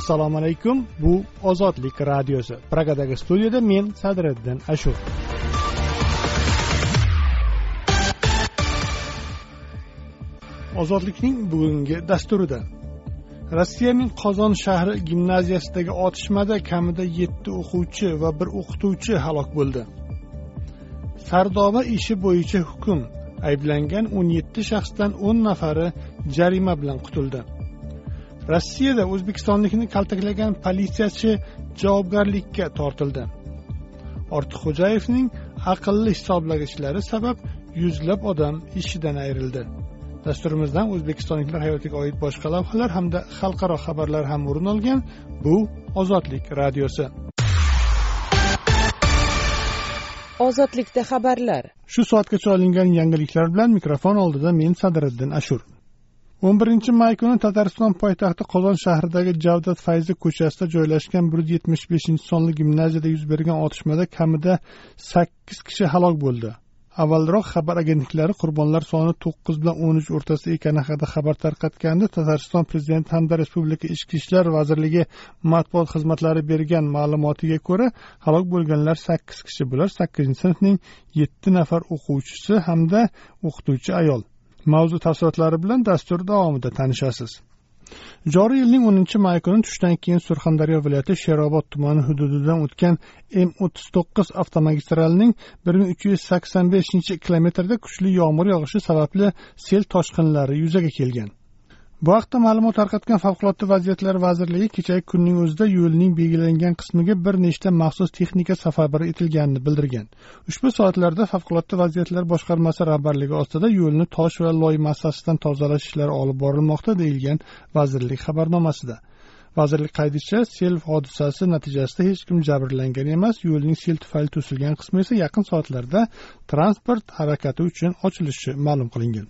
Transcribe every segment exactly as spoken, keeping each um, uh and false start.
Assalomu alaykum. Bu Ozodlik radiosi. Pragadagi studiyada men Sadriddin Ashur. Ozodlikning bugungi dasturida Rossiyaning Qozon shahri gimnaziyasidagi otishmada kamida yetti o'quvchi va bir o'qituvchi halok bo'ldi. Sardoba ishi bo'yicha hukm. Ayblangan o'n yetti shaxsdan o'n nafari jarima bilan qutuldi. Rossiyada O'zbekistonlikni kaltaklagan politsiyachi javobgarlikka tortildi. Ortiqxo'jayevning aqlli hisoblagichlari sabab yuzlab odam ishidan ayrildi. Dasturimizdan O'zbekistonliklar hayotiga oid boshqa lavhalar hamda xalqaro xabarlar ham o'rin olgan. Bu Ozodlik radiosi. Ozodlikda xabarlar. Shu soatgacha olingan yangiliklar bilan mikrofon oldida men Sadriddin Ashur. o'n birinchi may kuni Tatariston poytaxti Qozon shahridagi Javdat Fayzi ko'chasida joylashgan bir yuz yetmish beshinchi sonli gimnaziyada yuz bergan otishmada kamida sakkiz kishi halok bo'ldi. Avvalroq xabar agentliklari qurbonlar soni to'qqiz bilan o'n uch o'rtasida ekani haqida xabar tarqatganda Tatariston prezidenti hamda Respublika Ichki ishlar vazirligi matbuot xizmatlari bergan ma'lumotiga ko'ra, halok bo'lganlar sakkiz kishi, bular sakkizinchi sinfning yetti nafar o'quvchisi hamda o'qituvchi ayol. Mavzu tafsilotlari bilan dastur davomida tanishasiz. Joriy yilning o'ninchi may kuni tushdan keyin Surxondaryo viloyati Sherobod tumani hududidan o'tgan M o'ttiz to'qqiz avtomagistralining bir ming uch yuz sakson beshinchi kilometrida kuchli yomg'ir yog'ishi sababli sel toshqinlari yuzaga kelgan. Bu haqda ma'lumot tarqatgan Favqulodda vaziyatlar vazirligi kechagi kunning o'zida yo'lning belgilangan qismiga bir nechta maxsus texnika safarbar etilganini bildirgan. Ushbu soatlarda Favqulodda vaziyatlar boshqarmasi rahbarligi ostida yo'lni tosh va loy massasidan tozalash ishlari olib borilmoqda deyilgan vazirlik xabarnomasida. Vazirlik qaydishicha, sel hodisasi natijasida hech kim jabrlangan emas, yo'lning sel tufayli to'silgan qismi esa yaqin soatlarda transport harakati uchun ochilishi ma'lum qilingan.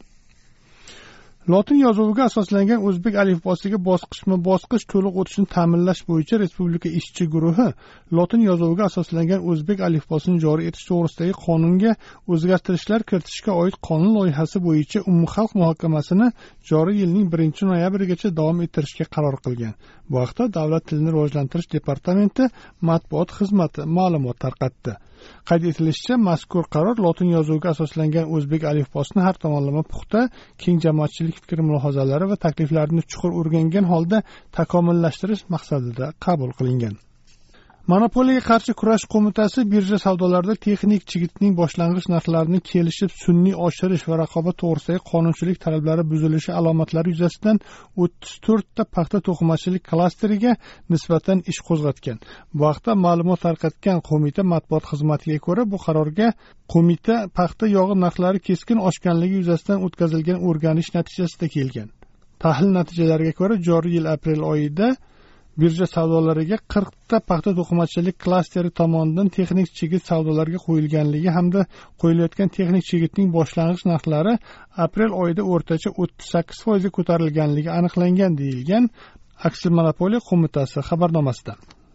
Lotin yozuviga asoslangan o'zbek alifbosiga bosqichma-bosqich to'liq o'tishni ta'minlash bo'yicha Respublika ishchi guruhi Lotin yozuviga asoslangan o'zbek alifbosini joriy etish to'g'risidagi qonunga o'zgartirishlar kiritishga oid qonun loyihasi bo'yicha umumxalq muhokamasini joriy yilning birinchi noyabrigacha davom ettirishga qaror qilgan. Bu haqda Davlat tilini rivojlantirish departamenti matbuot xizmati ma'lumot tarqatdi. Qayd etilishicha, mazkur qaror lotin yozuviga asoslangan o'zbek alifbosini har tomonlama puxta, keng jamoatchilik fikr-mulohazalari va takliflarini chuqur o'rgangan holda takomillashtirish maqsadida qabul qilingan. Monopoliyaga qarshi kurash qo'mitasi birja savdolarida texnik chigitning boshlang'ich narxlarini kelishib sun'iy oshirish va raqobat to'g'risidagi qonunchilik talablari buzilishi alomatlari yuzasidan o'ttiz to'rtta paxta to'qimachilik klasteriga nisbatan ish qo'zg'atgan. Bu haqda ma'lumot tarqatgan qo'mita matbuot xizmatiga ko'ra, bu qarorga qo'mita paxta yog'i narxlari keskin oshganligi yuzasidan o'tkazilgan o'rganish natijasida kelgan. Tahlil natijalariga ko'ra, joriy yil aprel oyida birja savdolariga qirqta paxta to'qimachilik klasteri tomonidan texnik chigit savdolarga qo'yilganligi hamda qo'yilayotgan texnik chigitning boshlang'ich narxlari aprel oyida o'rtacha o'ttiz sakkiz foiz ga ko'tarilganligi aniqlangan deyilgan Aksiya monopoliya qo'mitasi xabarnomasida.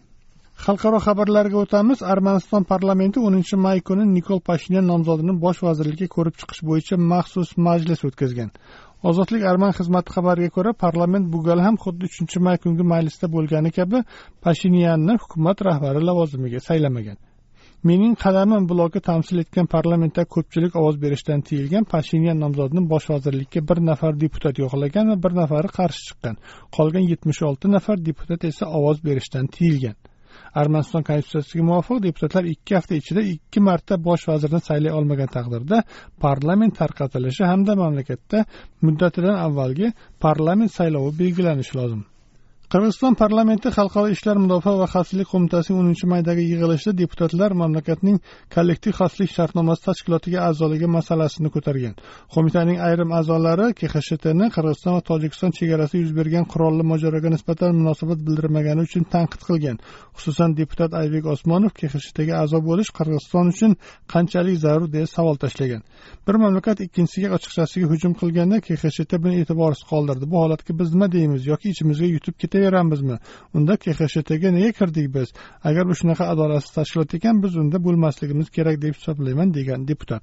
Xalqaro xabarlarga o'tamiz. Armaniston parlamenti o'ninchi may kuni Nikol Pashinyan nomzodini bosh vazirlikka ko'rib chiqish bo'yicha maxsus majlis o'tkazgan. Ozodlik Arman xizmati xabariga ko'ra, parlament bu gal ham xuddi uchinchi may kungi majlisda bo'lgani kabi Pashinyanni hukumat rahbari lavozimiga saylamagan. Mening qadamim bloki tamsil etgan parlamentda ko'pchilik ovoz berishdan tiyilgan Pashinyan nomzodini bosh vazirlikka bir nafar deputat yo'qlagan va bir nafari qarshi chiqqan. Qolgan yetmish olti nafar deputat esa ovoz berishdan tiyilgan. Armaniston konstitutsiyasiga muvofiq deputatlar ikki hafta ichida ikki marta bosh vazirni saylay olmagan taqdirda parlament tarqatilishi hamda mamlakatda muddatidan avvalgi parlament saylovi belgilanishi lozim. Qirg'iziston parlamenti Xalqaro ishlar mudofaa va xavfsizlik qo'mitasining o'ninchi maydagi yig'ilishida deputatlar mamlakatning kollektiv xavfsizlik shartnomasi tashkilotiga a'zoligi masalasini ko'targan. Qo'mitaning ayrim a'zolari K X S Tni Qirg'iziston va Tojikiston chegarasida yuz bergan qurolli mojaroga nisbatan munosabat bildirmagani uchun tanqid qilgan. Xususan, deputat Aybek Osmonov K X S Tga a'zo bo'lish Qirg'iziston uchun qanchalik zarur deya savol tashlagan. Bir mamlakat ikkinchisiga ochiqchasiga hujum qilganda K X S T buni e'tiborsiz qoldirdi. Bu holatga biz nima deymiz yoki ichimizga yutib ketaveramizmi? Unda K X S Tga nega kirdik biz? Agar bu shunaqa adolatsiz tashkilot ekan, biz unda bo'lmasligimiz kerak deb hisoblayman, degan deputat.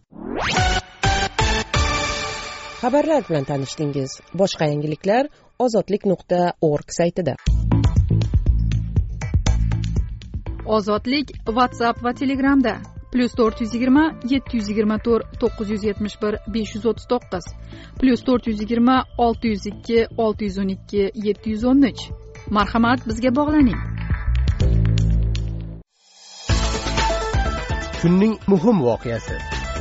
Xabarlar bilan tanishdingiz. Boshqa yangiliklar ozodlik nuqta org saytida. Ozodlik WhatsApp va Telegramda plus to'rt yuz yigirma yetti yuz yigirma to'rt to'qqiz yuz yetmish bir besh yuz o'ttiz to'qqiz plus to'rt yuz yigirma olti yuz ikki olti yuz o'n ikki yetti yuz o'n uch. Marhamat, bizga bog'laning. Kunning muhim voqeasi.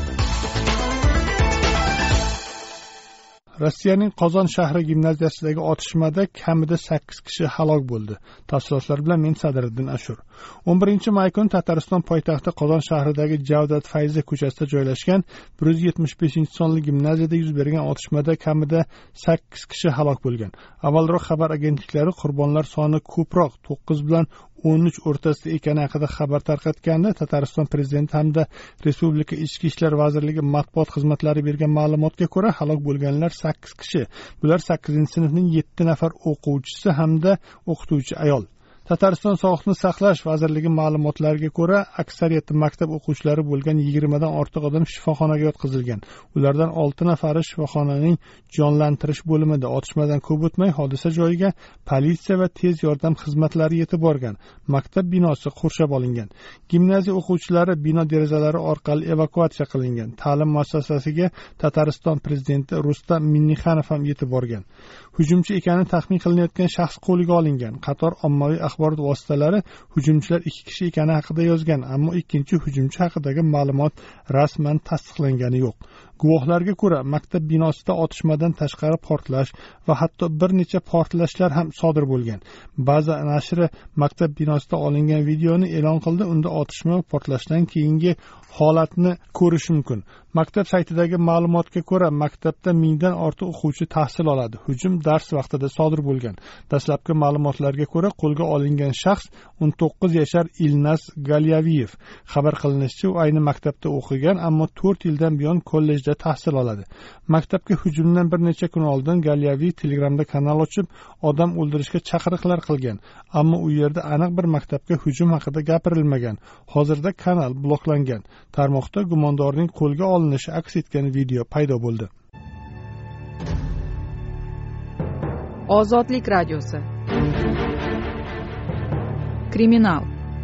Rossiyaning Qozon shahri gimnaziyasidagi otishmada kamida sakkiz kishi halok bo'ldi. Tafsilotlar bilan men Sadriddin Ashur. o'n birinchi may kuni Tatariston poytaxti Qozon shahridagi Javdat Fayzi ko'chasida joylashgan bir yuz yetmish beshinchi sonli gimnaziyada yuz bergan otishmada kamida sakkiz kishi halok bo'lgan. Avvalroq xabar agentliklari qurbonlar soni ko'proq to'qqiz bilan o'n uch o'rtasida ekani haqida xabar tarqatganda, Tatariston prezidenti hamda Respublika Ichki ishlar vazirligi matbuot xizmatlari bergan ma'lumotga ko'ra, halok bo'lganlar sakkiz kishi. Bular sakkizinchi sinfning yetti nafar o'quvchisi hamda o'qituvchi ayol. Tatariston Sog'liqni saqlash vazirligi ma'lumotlariga ko'ra, aksariyati maktab o'quvchilari bo'lgan yigirmadan ortiq odam shifoxonaga yotqizilgan. Ulardan olti nafari shifoxonaning jonlantirish bo'limida. Otishmadan ko'p o'tmay hodisa joyiga politsiya va tez yordam xizmatlari yetib borgan. Maktab binosi qurshab olingan. Gimnaziya o'quvchilari bino derazalari orqali evakuatsiya qilingan. Ta'lim muassasasiga Tatariston prezidenti Rustam Minnixanov ham yetib borgan. Hujumchi ekani taxmin qilinayotgan shaxs qo'lga olingan. Qator ommaviy axborot vositalari hujumchilar ikki kishi ekani haqida yozgan, ammo ikkinchi hujumchi haqidagi ma'lumot rasman tasdiqlangani yo'q. Guvohlarga ko'ra, maktab binosida otishmadan tashqari portlash va hatto bir necha portlashlar ham sodir bo'lgan. Baza nashri maktab binosida olingan videoni e'lon qildi. Unda otishma va portlashdan keyingi holatni ko'rish mumkin. Maktab saytidagi ma'lumotga ko'ra, maktabda mingdan ortiq o'quvchi tahsil oladi. Hujum dars vaqtida sodir bo'lgan. Dastlabki ma'lumotlarga ko'ra, qo'lga olingan shaxs o'n to'qqiz yashar Ilnas Galyaviyev. Xabar qilinishicha, u ayni maktabda o'qigan, ammo to'rt yildan buyon kollejda tahsil oladi. Maktabga hujumdan bir necha kun oldin Galyaviy Telegramda kanal ochib, odam o'ldirishga chaqiriqlar qilgan, ammo u yerda aniq bir maktabga hujum haqida gapirilmagan. Hozirda kanal bloklangan. Tarmoqda gumondorning qo'lga olinishi aks etgan video paydo bo'ldi. Ozodlik radiosi. Kriminal.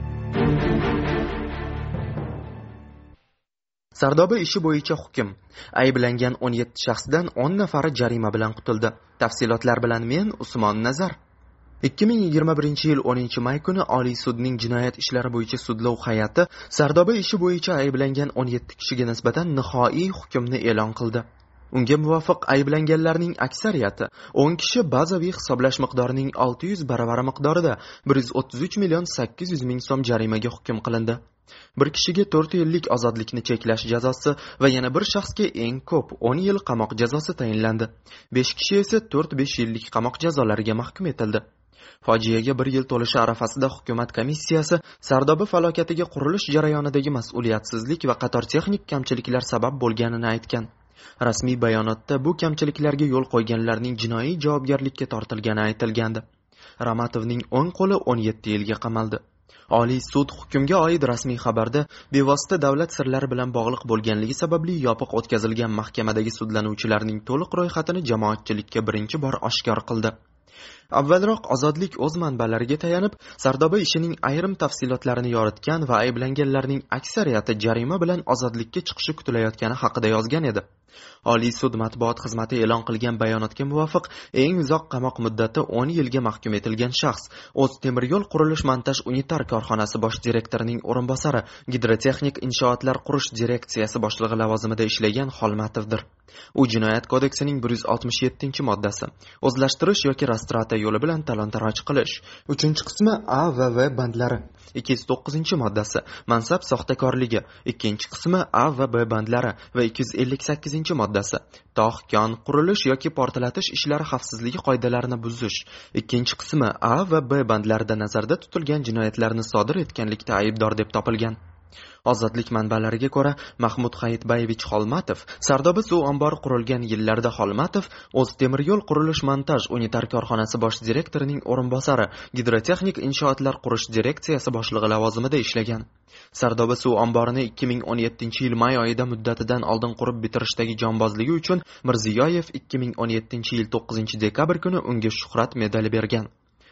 Sardoba ishi bo'yicha hukm. Ayblangan o'n yetti shaxsdan o'n nafari jarima bilan qutuldi. Tafsilotlar bilan men Usmon Nazar. ikki ming yigirma birinchi yil o'ninchi may kuni Oliy sudning jinoyat ishlari bo'yicha sudlov hay'ati Sardoba ishi bo'yicha ayblangan o'n yetti kishiga nisbatan nihoi hukmni e'lon qildi. Unga muvofiq ayblanganlarning aksariyati o'n kishi bazaviy hisoblash miqdorining olti yuz baravari miqdorida bir yuz o'ttiz uch million sakkiz yuz ming so'm jarimaga hukm qilindi. Bir kishiga to'rt yillik ozodlikni cheklash jazosi va yana bir shaxsga eng ko'p o'n yil qamoq jazosi tayinlandi. besh kishi esa to'rt besh yillik qamoq jazolariga mahkum etildi. Fojiaga bir yil to'lishi arafasida hukumat komissiyasi Sardoba falokatiga qurilish jarayonidagi mas'uliyatsizlik va qator texnik kamchiliklar sabab bo'lganini aytgan. Rasmiy bayonotda bu kamchiliklarga yo'l qo'yganlarning jinoiy javobgarlikka tortilgani aytilgandi. Ramatovning o'ng qo'li o'n yetti yilga qamaldi. Oliy sud hukmga oid rasmiy xabarda bevosita davlat sirlari bilan bog'liq bo'lganligi sababli yopiq o'tkazilgan mahkamadagi sudlanuvchilarning to'liq ro'yxatini jamoatchilikka birinchi bor oshkor qildi. Avvalroq Ozodlik o'z manbalariga tayanib, Sardoba ishining ayrim tafsilotlarini yoritgan va ayblanganlarning aksariyati jarima bilan ozodlikka chiqishi kutilayotgani haqida yozgan edi. Oliy sud matbuot xizmati e'lon qilgan bayonotga muvofiq, eng uzoq qamoq muddati o'n yilga mahkum etilgan shaxs O'z temir yo'l qurilish montaj unitar korxonasi bosh direktorining o'rinbosari, gidrotexnik inshootlar qurish direksiyasi boshlig'i lavozimida ishlagan Xolmatovdir. U jinoyat kodeksining bir yuz oltmish yettinchi moddasi o'zlashtirish yoki rastrata yo'li bilan talon-taroj qilish, uchinchi qismi A va V bandlari, ikki yuz to'qqizinchi moddasi mansab soxtakorligi, ikkinchi qismi A va B bandlari va ikki yuz ellik sakkizinchi moddasi tog', kon, qurilish yoki portlatish ishlari xavfsizligi qoidalarini buzish, ikkinchi qismi A va B bandlarida nazarda tutilgan jinoyatlarni sodir etganlikda aybdor deb topilgan. Ozodlik manbalariga ko'ra, Mahmud Hayitbayevich Xolmatov Sardoba suv ombori qurilgan yillarda Xolmatov O'z temir yo'l qurilish montaj unitar korxonasi bosh direktorining o'rinbosari, gidrotexnik inshootlar qurish direksiyasi boshlig'i lavozimida ishlagan. Sardoba suv omborini ikki ming o'n yettinchi yil may oyida muddatidan oldin qurib bitirishdagi jonbozligi uchun Mirziyoyev ikki ming o'n yettinchi yil to'qqizinchi dekabr kuni unga shuhrat medali bergan.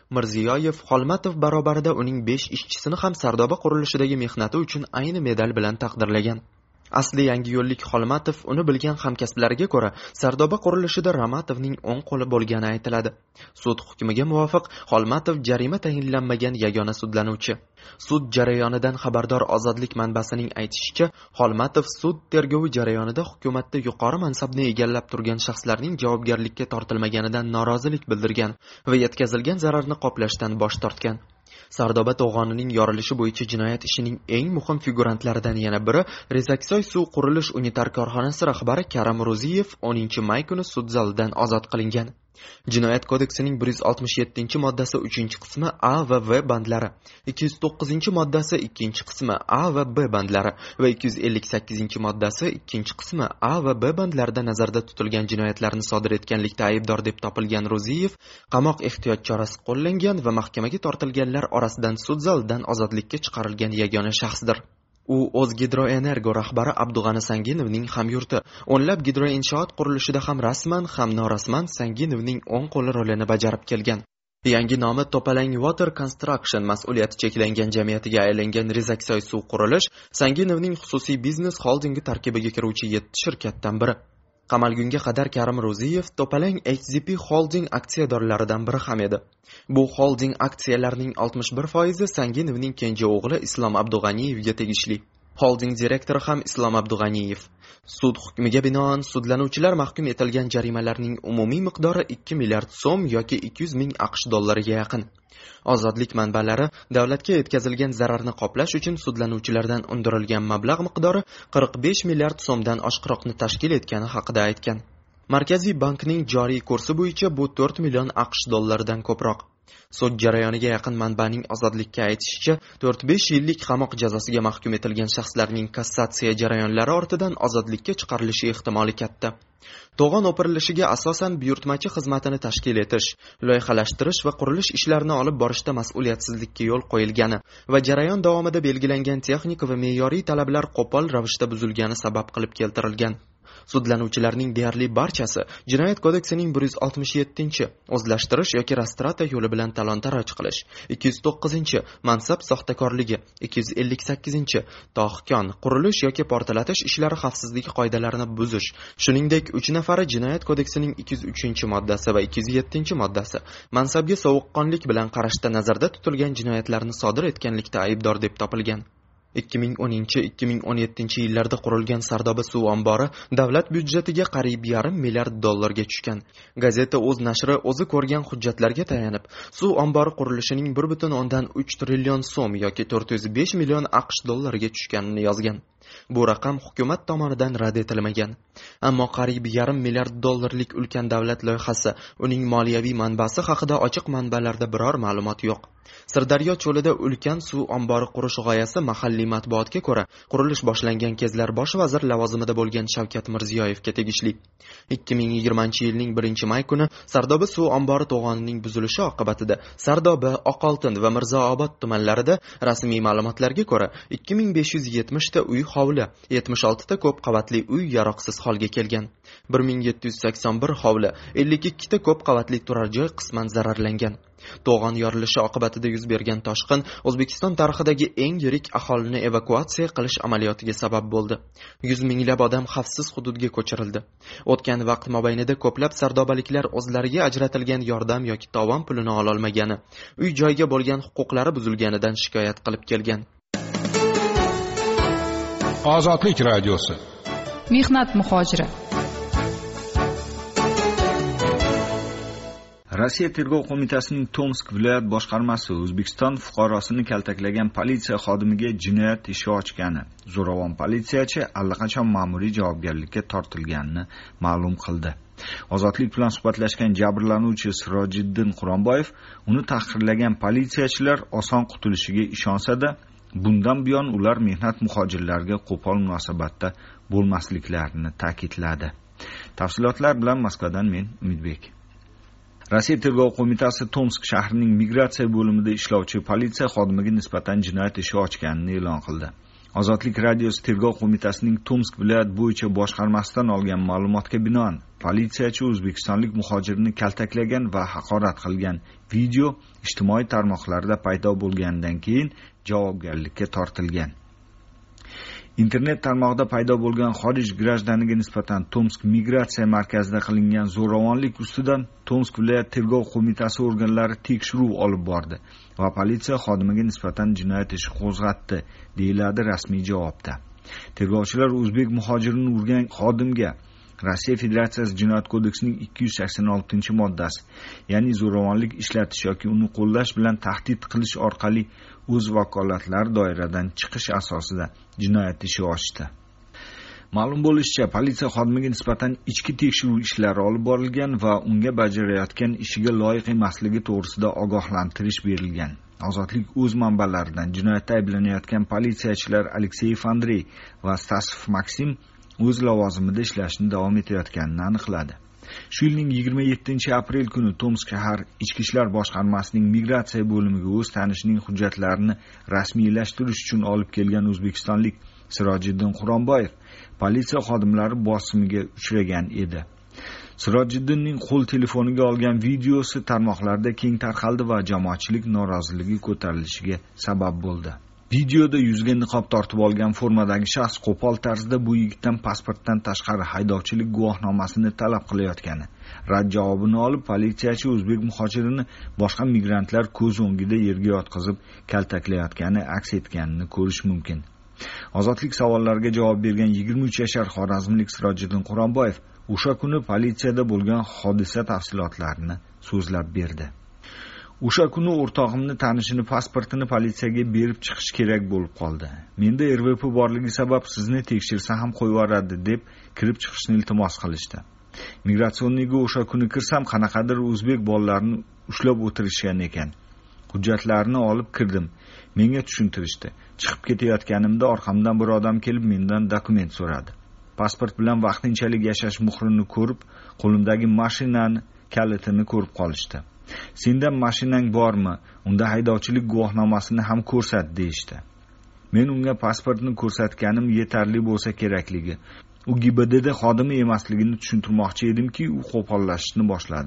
Mirziyoyev Xolmatov barobarida uning besh ishchisini ham Sardoba qurilishidagi mehnati uchun ayni medal bilan taqdirlagan. Asli Yangiyo'llik Xolmatov uni bilgan hamkasblariga ko'ra Sardoba qurilishida Ramatovning o'ng qo'li bo'lgani aytiladi. Sud hukmiga muvofiq Xolmatov jarima tayinlanmagan yagona sudlanuvchi. Sud jarayonidan xabardor Ozodlik manbasining aytishicha, Xolmatov sud tergovi jarayonida hukumatda yuqori mansabni egallab turgan shaxslarning javobgarlikka tortilmaganidan norozilik bildirgan va yetkazilgan zararni qoplashdan bosh tortgan. Sardoba to'g'onining yorilishi bo'yicha jinoyat ishining eng muhim figurantlaridan yana biri Rezaksoy suv qurilish unitar korxonasi rahbari Karim Ro'ziyev o'ninchi may kuni sud zalidan ozod qilingan. Jinoyat kodeksining bir yuz oltmish yettinchi moddasi uchinchi qismi A va V bandlari, ikki yuz to'qqizinchi moddasi ikkinchi qismi A va B bandlari va ikki yuz ellik sakkizinchi moddasi ikkinchi qismi A va B bandlarida nazarda tutilgan jinoyatlarni sodir etganlikda aybdor deb topilgan Ro'ziyev qamoq ehtiyot chorasi qo'llangan va mahkamaga tortilganlar orasidan sud zalidan ozodlikka chiqarilgan yagona shaxsdir. U O'zgidroenergo rahbari Abdug'ani Sanginovning hamyurti, o'nlab gidroinshoot qurilishida ham rasman, ham norasman Sanginovning o'ng qo'li rolini bajarib kelgan. Yangi nomi To'palang Water Construction mas'uliyati cheklangan jamiyatiga aylangan Rezaksoy suv qurilish Sanginovning xususiy biznes holdingi tarkibiga kiruvchi yetti shirkatdan biri. Qamalgunga qadar Karim Ro'ziyev To'palang H Z P Holding aksiyadorlaridan biri ham edi. Bu holding aksiyalarining oltmish bir foizi Sanginovning kenja o'g'li Islom Abdug'aniyevga tegishli. Holding direktori ham Islom Abdug'aniyev. Sud hukmiga binoan sudlanuvchilar mahkum etilgan jarimalarning umumiy miqdori ikki milliard so'm yoki ikki yuz ming AQSh dollariga yaqin. Ozodlik manbalari davlatga yetkazilgan zararni qoplash uchun sudlanuvchilardan undirilgan mablag' miqdori qirq besh milliard so'mdan oshiqroqni tashkil etgani haqida aytgan. Markaziy bankning joriy kursi bo'yicha bu to'rt million AQSh dollaridan ko'proq. Sud jarayoniga yaqin manbaning Ozodlikka aytishicha, to'rt besh yillik qamoq jazosiga mahkum etilgan shaxslarning kassatsiya jarayonlari ortidan ozodlikka chiqarilishi ehtimoli katta. To'g'on o'pirilishiga asosan buyurtmachi xizmatini tashkil etish, loyihalashtirish va qurilish ishlarini olib borishda mas'uliyatsizlikka yo'l qo'yilgani va jarayon davomida belgilangan texnik va me'yoriy talablar qo'pol ravishda buzilgani sabab qilib keltirilgan. Sudlanuvchilarning deyarli barchasi Jinoyat kodeksining bir yuz oltmish yettinchi o'zlashtirish yoki rastrata yo'li bilan talon-taroj qilish, ikki yuz to'qqizinchi mansab soxtakorligi, ikki yuz ellik sakkizinchi tohkon, qurilish yoki portlatish ishlari xavfsizligi qoidalarini buzish, shuningdek uch nafari Jinoyat kodeksining ikki yuz uchinchi moddasi va ikki yuz yettinchi moddasi mansabga sovuqqonlik bilan qarashda nazarda tutilgan jinoyatlarni sodir etganlikda aybdor deb topilgan. ikki ming o'ninchi - ikki ming o'n yettinchi yillarda qurilgan Sardoba suv ombori davlat byudjetiga qariyb yarim milliard dollarga tushgan. Gazeta o'z nashri o'zi ko'rgan hujjatlarga tayanib, suv ombori qurilishining bir butun o'ndan uch trillion so'm yoki to'rt yuz besh million AQSh dollariga tushganini yozgan. Bu raqam hukumat tomonidan rad etilmagan. Ammo qariyb yarim milliard dollarlik ulkan davlat loyihasi, uning moliyaviy manbasi haqida ochiq manbalarda biror ma'lumot yo'q. Sirdaryo cho'lida ulkan suv ombori qurish g'oyasi mahalliy matbuotga ko'ra, qurilish boshlangan kezlar bosh vazir lavozimida bo'lgan Shavkat Mirziyoyevga tegishli. ikki ming yigirmanchi yilning birinchi may kuni Sardoba suv ombori to'g'onining buzilishi oqibatida Sardoba, Oqoltin va Mirzoobod tumanlarida rasmiy ma'lumotlarga ko'ra ikki ming besh yuz yetmish ta uy hovli, yetmish olti ta ko'p qavatli uy yaroqsiz holga kelgan. bir ming yetti yuz sakson bir hovli, ellik ikki ta ko'p qavatli turar joy qisman zararlangan. To'g'on yorilishi oqibatida yuz bergan toshqin O'zbekiston tarixidagi eng yirik aholini evakuatsiya qilish amaliyotiga sabab bo'ldi. yuz minglab odam xavfsiz hududga ko'chirildi. O'tgan vaqt mobaynida ko'plab sardobaliklar o'zlariga ajratilgan yordam yoki tovon pulini ola olmagani, uy joyga bo'lgan huquqlari buzilganidan shikoyat qilib kelgan. Ozodlik radiosi. Mehnat muhojiri. Rossiya tergov qo'mitasining Tomsk viloyat boshqarmasi O'zbekiston fuqarosini kaltaklagan politsiya xodimiga jinoyat ishi ochgani, zo'ravon politsiyachi allaqachon ma'muriy javobgarlikka tortilganini ma'lum qildi. Ozodlik bilan suhbatlashgan jabrlanuvchi Sirojiddin Quronboyev uni tahqirlagan politsiyachilar oson qutulishiga ishonsa-da, bundan buyon ular mehnat muhojirlariga qo'pol munosabatda bo'lmasliklarini ta'kidladi. Tafsilotlar bilan Moskvadan men Umidbek. Rossiya tergov qo'mitasi Tomsk shahrining migratsiya bo'limida ishlovchi politsiya xodimiga nisbatan jinoyat ishi ochganini e'lon qildi. Ozodlik radiosi tergov qo'mitasining Tomsk viloyat bo'yicha boshqarmasidan olgan ma'lumotga binoan politsiyachi o'zbekistonlik muhojirni kaltaklagan va haqorat qilgan video ijtimoiy tarmoqlarda paydo bo'lganidan keyin javobgarlikka tortilgan. Internet tarmog'ida paydo bo'lgan xorij grajdaniga nisbatan Tomsk migratsiya markazida qilingan zo'ravonlik ustidan Tomsk viloyat tergov qo'mitasi organlari tekshiruv olib bordi va politsiya xodimiga nisbatan jinoyat ishi qo'zg'atdi, deyiladi rasmiy javobda. Tergovchilar o'zbek muhojirini urgan xodimga Rossiya Federatsiyasi Jinoyat kodeksining ikki yuz sakson oltinchi moddasi, ya'ni zo'ravonlik ishlatish yoki uni qo'llash bilan tahdid qilish orqali o'z vakolatlari doirasidan chiqish asosida jinoyat ishi ochdi. Ma'lum bo'lishicha, politsiya xodimiga nisbatan ichki tekshiruv ishlari olib borilgan va unga bajarayotgan ishiga loyiq emasligi to'g'risida ogohlantirish berilgan. Ozodlik o'z manbalaridan jinoyatda ayblanayotgan politsiyachilar Alekseyev Andrey va Stasov Maksim o'z lavozimida ishlashni davom etayotganini aniqladi. Shu yilning yigirma yettinchi aprel kuni Tomsk shahar Ichki ishlar boshqarmasining migratsiya bo'limiga o'z tanishining hujjatlarini rasmiylashtirish uchun olib kelgan o'zbekistonlik Sirojiddin Quronboyev politsiya xodimlari bosimiga uchragan edi. Sirojiddinning qo'l telefoniga olgan videosi tarmoqlarda keng tarqaldi va jamoatchilik noroziligi ko'tarilishiga sabab bo'ldi. Videoda yuzga niqob tortib olgan formadagi shaxs qo'pol tarzda bu yigitdan pasportdan tashqari haydovchilik guvohnomasini talab qilayotgani, rad javobini olib politsiyachi o'zbek muhojirini boshqa migrantlar ko'z o'ngida yerga yotqizib kaltaklayotgani aks etganini ko'rish mumkin. Ozodlik savollariga javob bergan yigirma uch yashar xorazmlik Sirojiddin Quronboyev o'sha kuni politsiyada bo'lgan hodisa tafsilotlarini so'zlab berdi. O'sha kuni o'rtog'imni tanishini pasportini politsiyaga berib chiqish kerak bo'lib qoldi. Menda R V P borligi sabab sizni tekshirsa ham qo'yvoradi deb kirib chiqishni iltimos qilishdi. Migratsionniga o'sha kuni kirsam qanaqadir o'zbek bolalarini ushlab o'tirishgan ekan. Hujjatlarini olib kirdim. Menga tushuntirishdi. Chiqib ketayotganimda orqamdan bir odam kelib mendan dokument so'radi. Pasport bilan vaqtinchalik yashash muhrini ko'rib, qo'limdagi mashinani kalitini ko'rib qolishdi. Sendan mashinang bormi? Unda haydovchilik guvohnomasini ham ko'rsat deyishdi. Men unga pasportni ko'rsatganim yetarli bo'lsa kerakligi, u G B D xodimi emasligini tushuntirmoqchi edimki, u qo'pollashishni boshladi.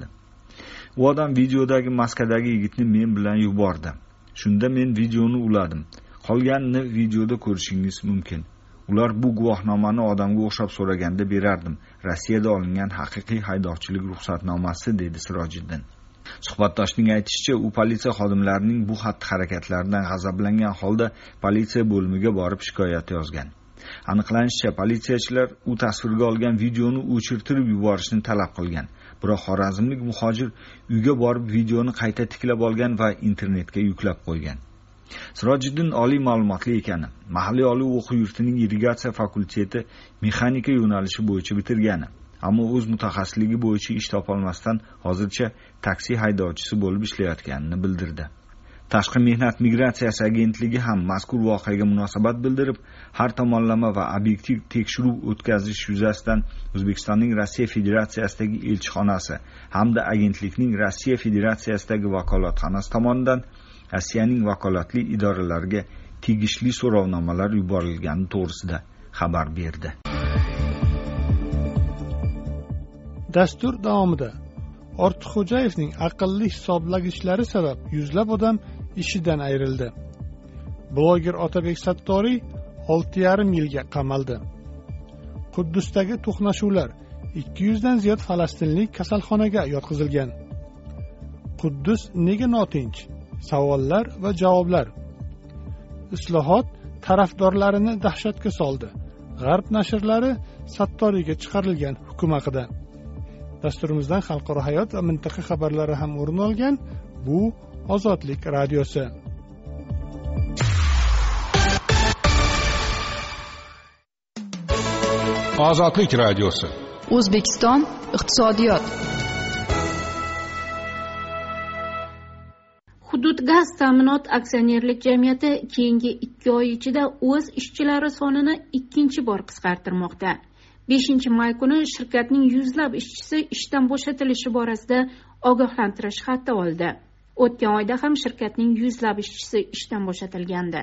U odam videodagi maskadagi yigitni men bilan yubordi. Shunda men videoni uladim. Qolganini videoda ko'rishingiz mumkin. Ular bu guvohnomani odamga o'xshab so'raganda berardim. Rossiyada olingan haqiqiy haydovchilik ruxsatnomasi, dedi Sirojiddin. Suhbatdoshning aytishicha, u politsiya xodimlarining bu xatti-harakatlaridan g'azablangan holda politsiya bo'limiga borib shikoyat yozgan. Aniqlanishicha, politsiyachilar u tasvirga olgan videoni o'chirtirib yuborishni talab qilgan. Biroq xorazmlik muhojir uyga borib videoni qayta tiklab olgan va internetga yuklab qo'ygan. Sirojiddin oliy ma'lumotli ekani, mahalliy oliy o'quv yurtining irrigatsiya fakulteti mexanika yo'nalishi bo'yicha bitirgani. Ammo o'z mutaxassisligi bo'yicha ish topolmasdan hozircha taksi haydovchisi bo'lib ishlayotganini bildirdi. Tashqi mehnat migratsiyasi agentligi ham mazkur voqeaga munosabat bildirib, har tomonlama va obyektiv tekshiruv o'tkazish yuzasidan O'zbekistonning Rossiya Federatsiyasidagi elchixonasi hamda agentlikning Rossiya Federatsiyasidagi vakolatxonasi tomonidan Rossiyaning vakolatli idoralariga tegishli so'rovnomalar yuborilgani to'g'risida xabar berdi. Dastur davomida Ortiqxo'jayevning aqlli hisoblaginchlari sabab yuzlab odam ishidan ayrildi. Bloger Otabek Sattoriy olti yarim yilga qamaldi. Quddusdagi to'qnashuvlar ikki yuz dan ziyod falastinlik kasalxonaga yotqizilgan. Quddus nega notinch? Savollar va javoblar. Islohot tarafdorlarini dahshatga soldi. G'arb nashrlari Sattoriyga chiqarilgan hukm haqida. Dasturimizdan xalqaro hayot va mintaqa xabarlari ham o'rin olgan. Bu Ozodlik radiosi. Ozodlik radiosi. O'zbekiston iqtisodiyot. Hudud gaz ta'minot aksionerlik jamiyati keyingi ikki oy ichida o'z ishchilari sonini ikkinchi bor qisqartirmoqda. beshinchi may kuni shirkatning yuzlab ishchisi ishdan bo'shatilishi borasida ogohlantirish xati oldi. O'tgan oyda ham shirkatning yuzlab ishchisi ishdan bo'shatilgandi.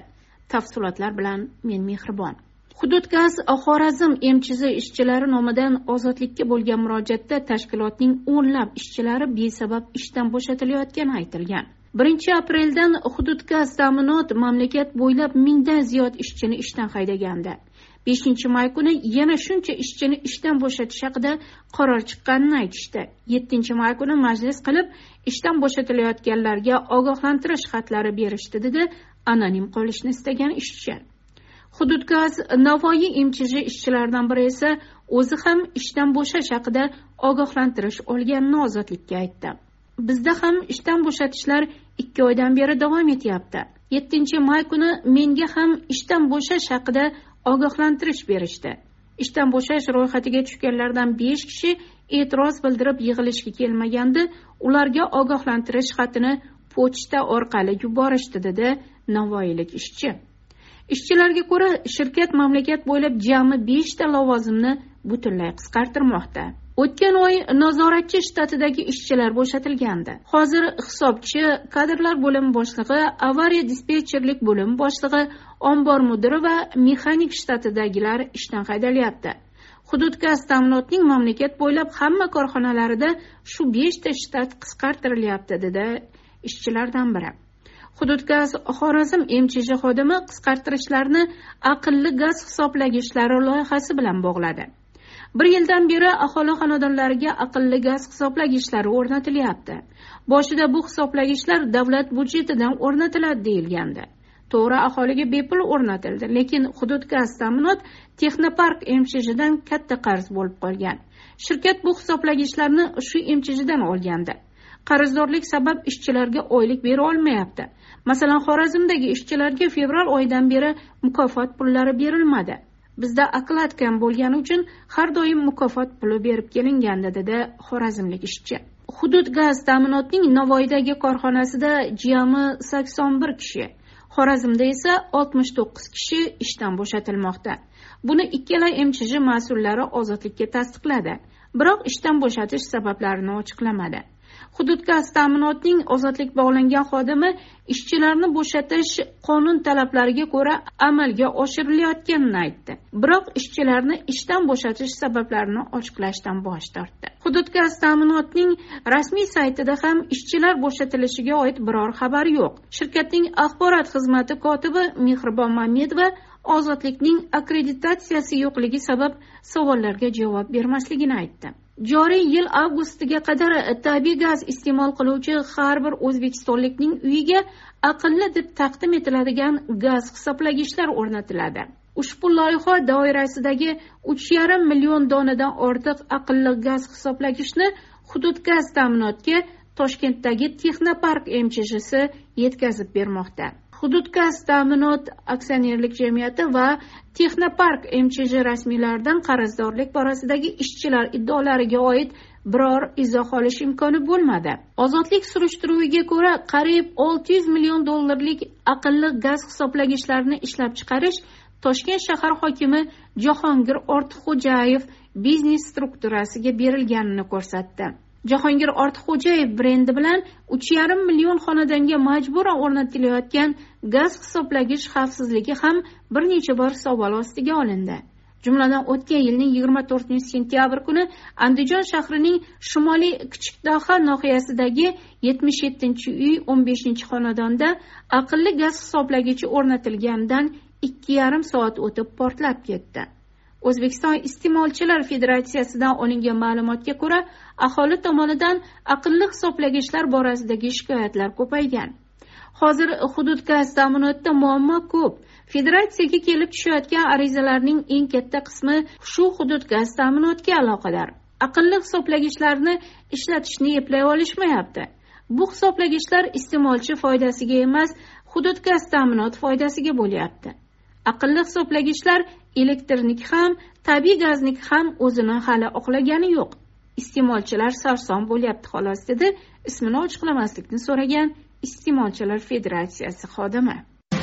Tafsilotlar bilan men Mehribon. Hududgaz Xorazm M C Z ishchilari nomidan ozodlikka bo'lgan murojaatda tashkilotning o'nlab ishchilari besabab ishdan bo'shatilayotgani aytilgan. birinchi apreldan Hududgaz ta'minot mamlakat bo'ylab mingdan ziyod ishchini ishdan haydagandi. beshinchi may kuni yana shuncha ishchini ishdan bo'shatish haqida qaror chiqqanini aytishdi. yettinchi may kuni majlis qilib ishdan bo'shatilayotganlarga ogohlantirish xatlari berishdi, dedi anonim qolishni istagan ishchi. Hududgaz Navoiy M C Z ishchilaridan biri esa o'zi ham ishdan bo'shash haqida ogohlantirish olganini ozodlikka aytdi. Bizda ham ishdan bo'shatishlar ikki oydan beri davom etyapti. yettinchi may kuni menga ham ishdan bo'shash haqida ogohlantirish berishdi. Ishdan bo'shash ro'yxatiga tushganlardan besh kishi e'tiroz bildirib yig'ilishga kelmagandi. Ularga ogohlantirish xatini pochta orqali yuborishdi, dedi navoiylik ishchi. Ishchilarga ko'ra, shirkat mamlakat bo'ylab jami besh ta lavozimni butunlay qisqartirmoqda. O'tgan oy nazoratchi shtatidagi ishchilar bo'shatilgandi. Hozir hisobchi, kadrlar bo'limi boshlig'i, avariya dispetcherlik bo'limi boshlig'i, ombor mudiri va mexanik shtatidagilar ishdan haydalyapti. Hududgaz ta'minotning mamlakat bo'ylab hamma korxonalarida shu besh ta shtat qisqartirilyapti, dedi ishchilardan biri. Hududgaz Xorazm M C Z xodimi qisqartirishlarni aqlli gaz hisoblagichlari loyihasi bilan bog'ladi. Bir yildan beri aholi xonadonlariga aqlli gaz hisoblagichlari o'rnatilyapti. Boshida bu hisoblagichlar davlat budjetidan o'rnatiladi deyilgandi. To'g'ri, aholiga bepul o'rnatildi, lekin Hududgaz ta'minot Texnopark M C Z'dan katta qarz bo'lib qolgan. Shirkat bu hisoblagichlarni shu M C Z'dan olgandi. Qarzdorlik sabab ishchilarga oylik bera olmayapti. Masalan, Xorazmdagi ishchilarga fevral oyidan beri mukofot pullari berilmadi. Bizda oklad kam bo'lgani uchun har doim mukofot puli berib kelingandi, dedi xorazmlik ishchi. Hududgaz ta'minotning Navoiydagi korxonasida jami sakson bir kishi, Xorazmda esa oltmish to'qqiz kishi ishdan bo'shatilmoqda. Buni ikkala M C Z mas'ullari ozodlikka tasdiqladi, biroq ishdan bo'shatish sabablarini ochiqlamadi. Hududgaz ta'minotning ozodlik bog'langan xodimi ishchilarni bo'shatish qonun talablariga ko'ra amalga oshirilayotganini aytdi. Biroq ishchilarni ishdan bo'shatish sabablarini ochiqlashdan bosh tortdi. Hududgaz ta'minotning rasmiy saytida ham ishchilar bo'shatilishiga oid biror xabar yo'q. Shirkatning axborot xizmati kotibi Mehribon Mamedova ozodlikning akkreditatsiyasi yo'qligi sabab savollarga javob bermasligini aytdi. Joriy yil avgustiga qadar tabiiy gaz iste'mol qiluvchi har bir o'zbekistonlikning uyiga aqlli deb taqdim etiladigan gaz hisoblagichlar o'rnatiladi. Ushbu loyiha doirasidagi uch yarim million donadan ortiq aqlli gaz hisoblagichni Hududgaz ta'minotga Toshkentdagi Texnopark M C Z'si yetkazib bermoqda. Hududgaz ta'minot aksionerlik jamiyati va Texnopark M C Z rasmiylaridan qarzdorlik borasidagi ishchilar iddaolariga oid biror izoh olish imkoni bo'lmadi. Ozodlik surishtiruviga ko'ra, qariyb olti yuz million dollarlik aqlli gaz hisoblagichlarni ishlab chiqarish Toshkent shahar hokimi Jahongir Ortiqxo'jayev biznes strukturasiga berilganini ko'rsatdi. Jahongir Ortiqxo'jayev brendi bilan uch yarim million xonadonga majburan o'rnatilayotgan gaz hisoblagich xavfsizligi ham bir necha bor savol ostiga olindi. Jumladan o'tgan yilning yigirma to'rtinchi sentyabr kuni Andijon shahrining shimoliy Kichikdaha nohiyasidagi yetmish yettinchi uy o'n beshinchi xonadonda aqlli gaz hisoblagichi o'rnatilganidan ikki yarim soat o'tib portlab ketdi. O'zbekiston Iste'molchilar Federatsiyasidan olingan ma'lumotga ko'ra, aholi tomonidan aqlli hisoblagichlar borasidagi shikoyatlar ko'paygan. Hozir Hududgaz ta'minotda muammo ko'p. Federatsiyaga kelib tushayotgan arizalarning eng katta qismi shu Hududgaz ta'minotga aloqador. Aqlli hisoblagichlarni ishlatishni eplay olishmayapti. Bu hisoblagichlar iste'molchi foydasiga emas, Hududgaz ta'minot foydasiga bo'lyapti. Aqlli hisoblagichlar elektrnik ham, tabiiy gaznik ham o'zini hali oqlagani yo'q. Iste'molchilar sarson bo'lyapti xolos, dedi ismini ochiqlamaslikni so'ragan Iste'molchilar Federatsiyasi xodimi.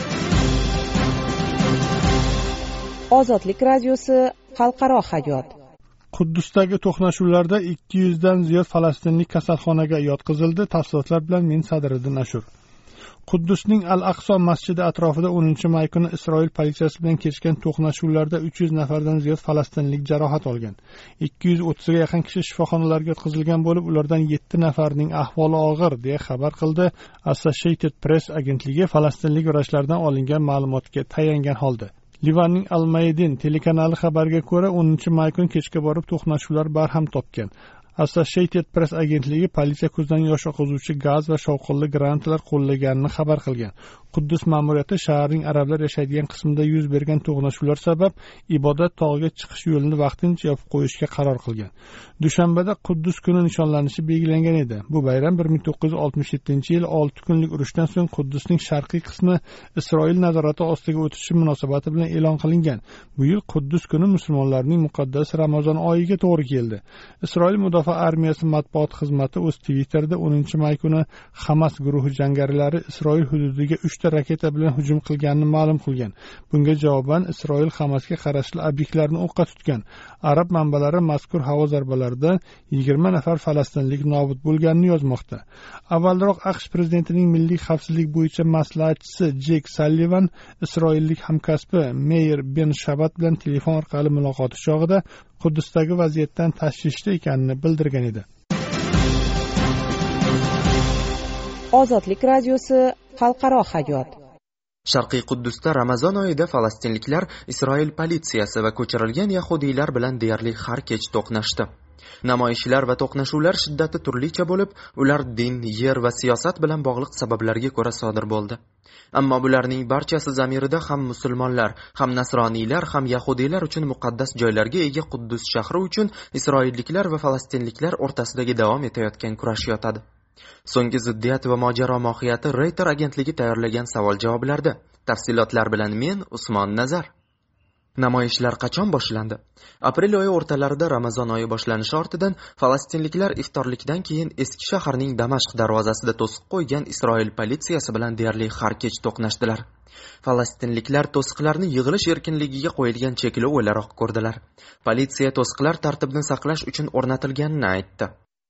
Ozodlik radiosi xalqaro hayot. Quddusdagi to'qnashuvlarda ikki yuzdan ziyod falastinlik kasalxonaga yotqizildi. Tafsilotlar bilan men Sadiriddin Ashur. Quddusning Al-Aqso masjidi atrofida o'ninchi may kuni Isroil politsiyasi bilan kechgan to'qnashuvlarda uch yuz nafardan ziyod falastinlik jarohat olgan. ikki yuz o'ttizga yaqin kishi shifoxonalarga yotqizilgan bo'lib, ulardan yetti nafarining ahvoli og'ir, deya xabar qildi Associated Press agentligi falastinlik vrachlardan olingan ma'lumotga tayangan holda. Livanning Al-Maydin telekanali xabariga ko'ra, o'ninchi may kuni kechga borib to'qnashuvlar barham topgan. Associated Press agentligi politsiya ko'zdan yosh oqizuvchi gaz va shovqinli granatlar qo'llaganini xabar qilgan. Quddus ma'muriyati shaharning arablar yashaydigan qismida yuz bergan to'qnashuvlar sabab ibodat tog'iga chiqish yo'lini vaqtincha yopib qo'yishga qaror qilgan. Dushanbada Quddus kuni nishonlanishi belgilangan edi. Bu bayram bir ming to'qqiz yuz oltmish yettinchi yil olti kunlik urushdan so'ng Quddusning sharqiy qismi Isroil nazorati ostiga o'tishi munosabati bilan e'lon qilingan. Bu yil Quddus kuni musulmonlarning muqaddas Ramazon oyiga to'g'ri keldi. Isroil mudofaa armiyasi matbuot xizmati o'z Twitter'da o'ninchi may kuni Hamas guruhi jangarilari Isroil hududiga uch ta raketa bilan hujum qilganini ma'lum qilgan. Bunga javoban Isroil Hamasga qarashli obyektlarni o'qqa tutgan. Arab manbalari mazkur havo zarbalarida yigirma nafar falastinlik nobud bo'lganini yozmoqda. Avvalroq AQSh prezidentining milliy xavfsizlik bo'yicha maslahatchisi Jek Sallivan isroillik hamkasbi Meir Ben Shabat bilan telefon orqali muloqoti chog'ida Quddusdagi vaziyatdan tashvishda ekanini bildirgan edi. Ozodlik radiosi xalqaro hayot. Sharqiy Quddusda Ramazon oyida falastinliklar Isroil politsiyasi va ko'chirilgan yahudiylar bilan deyarli har kech to'qnashdi. Namoyishlar va to'qnashuvlar shiddati turlicha bo'lib, ular din, yer va siyosat bilan bog'liq sabablarga ko'ra sodir bo'ldi. Ammo bularning barchasi zamirida ham musulmonlar, ham nasroniylar, ham yahudiylar uchun muqaddas joylarga ega Quddus shahri uchun isroilliklar va falastinliklar o'rtasidagi davom etayotgan kurash yotadi. So'nggi ziddiyat va mojaro mohiyati Reuters agentligi tayyorlagan savol-javoblarda. Tafsilotlar bilan men Usmon Nazar. Namoyishlar qachon boshlandi? Aprel oyi o'rtalarida Ramazon oyi boshlanishi ortidan falastinliklar iftorlikdan keyin eski shaharning Damashq darvozasida to'siq qo'ygan Isroil politsiyasi bilan deyarli har kech to'qnashdilar. Falastinliklar to'siqlarni yig'ilish erkinligiga qo'yilgan cheklov o'laroq ko'rdilar. Politsiya to'siqlar tartibni saqlash uchun o'rnatilganini aytdi.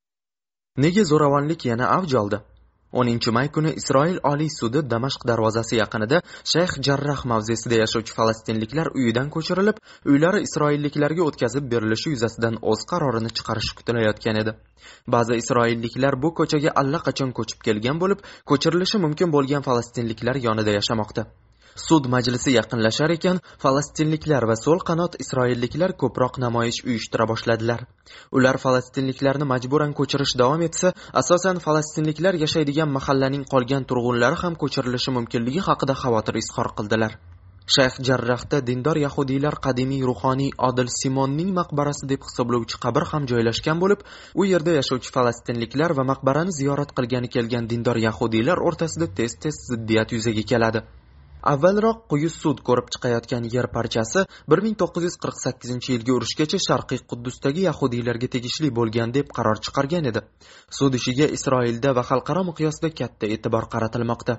Nega zo'ravonlik yana avj oldi? o'ninchi may kuni Isroil Oliy sudi Damashq darvozasi yaqinida Shayx Jarrah mavzesida yashovchi falastinliklar uyidan ko'chirilib, uylari isroilliklarga o'tkazib berilishi yuzasidan o'z qarorini chiqarishi kutilayotgan edi. Ba'zi isroilliklar bu ko'chaga allaqachon ko'chib kelgan bo'lib, ko'chirilishi mumkin bo'lgan falastinliklar yonida yashamoqda. Sud majlisi yaqinlashar ekan, falastinliklar va so'l qanot isroilliklar ko'proq namoyish uyushtira boshladilar. Ular falastinliklarni majburan ko'chirish davom etsa, asosan falastinliklar yashaydigan mahallaning qolgan turg'unlari ham ko'chirilishi mumkinligi haqida xavotir izhor qildilar. Shayx Jarrahda dindor yahudiylar qadimiy ruhoniy Odil Simonning maqbarasi deb hisoblovchi qabr ham joylashgan bo'lib, u yerda yashovchi falastinliklar va maqbarani ziyorat qilgani kelgan dindor yahudiylar o'rtasida tez-tez ziddiyat yuzaga keladi. Avvalroq quyi sud ko'rib chiqayotgan yer parchasi bir ming to'qqiz yuz qirq sakkizinchi yilgi urushgacha Sharqiy Quddusdagi yahudiylarga tegishli bo'lgan deb qaror chiqargan edi. Sud ishiga Isroilda va xalqaro miqyosda katta e'tibor qaratilmoqda.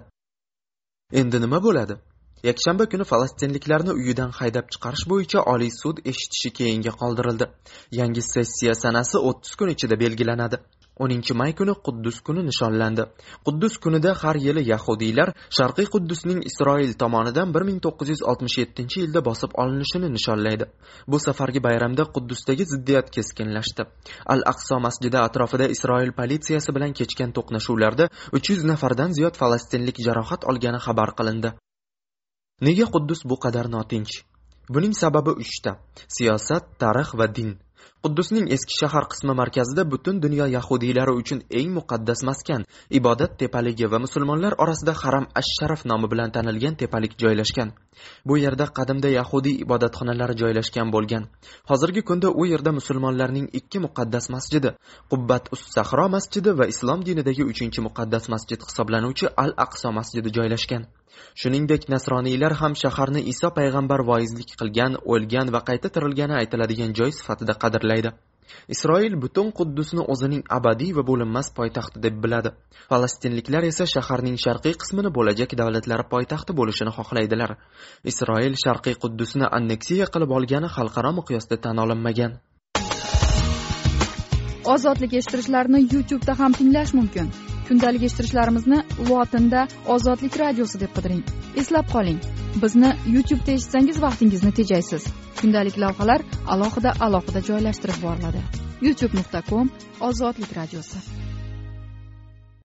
Endi nima bo'ladi? Yakshanba kuni falastinliklarni uyidan haydab chiqarish bo'yicha Oliy sud eshitishi keyinga qoldirildi. Yangi sessiya sanasi o'ttiz kun ichida belgilanadi. o'ninchi may kuni Quddus kuni nishonlandi. Quddus kunida har yili yahudiylar Sharqiy Quddusning Isroil tomonidan bir ming to'qqiz yuz oltmish yettinchi yilda bosib olinishini nishonlaydi. Bu safargi bayramda Quddusdagi ziddiyat keskinlashdi. Al-Aqso masjidi atrofida Isroil politsiyasi bilan kechgan to'qnashuvlarda uch yuz nafardan ziyod falastinlik jarohat olgani xabar qilindi. Nega Quddus bu qadar notinch? Buning sababi uchta: siyosat, tarix va din. Quddusning eski shahar qismi markazida butun dunyo yahudiylari uchun eng muqaddas maskan, ibodat tepaligi va musulmonlar orasida Haram ash-Sharaf nomi bilan tanilgan tepalik joylashgan. Bu yerda qadimda yahudiy ibodatxonalari joylashgan bo'lgan. Hozirgi kunda u yerda musulmonlarning ikki muqaddas masjidi, Qubbat us-Sahro masjidi va islom dinidagi uchinchi muqaddas masjid hisoblanuvchi Al-Aqso masjidi joylashgan. Shuningdek, nasroniylar ham shaharni Iso payg'ambar voizlik qilgan, o'lgan va qayta tirilgani aytiladigan joy sifatida qadrlaydi. Isroil butun Quddusni o'zining abadiy va bo'linmas poytaxti deb biladi. Falastinliklar esa shaharning sharqiy qismini bo'lajak davlatlari poytaxti bo'lishini xohlaydilar. Isroil Sharqiy Quddusni anneksiya qilib olgani xalqaro miqyosda tan olinmagan. Ozodlik eshittirishlarni YouTube'da ham tinglash mumkin. kundalik eshittirishlarimizni lotinda ozodlik radiosi deb qidiring. Eslab qoling, bizni YouTube'da eshitsangiz vaqtingizni tejaysiz. Kundalik lavhalar alohida alohida joylashtirib boriladi. youtube nuqta com ozodlik radiosi.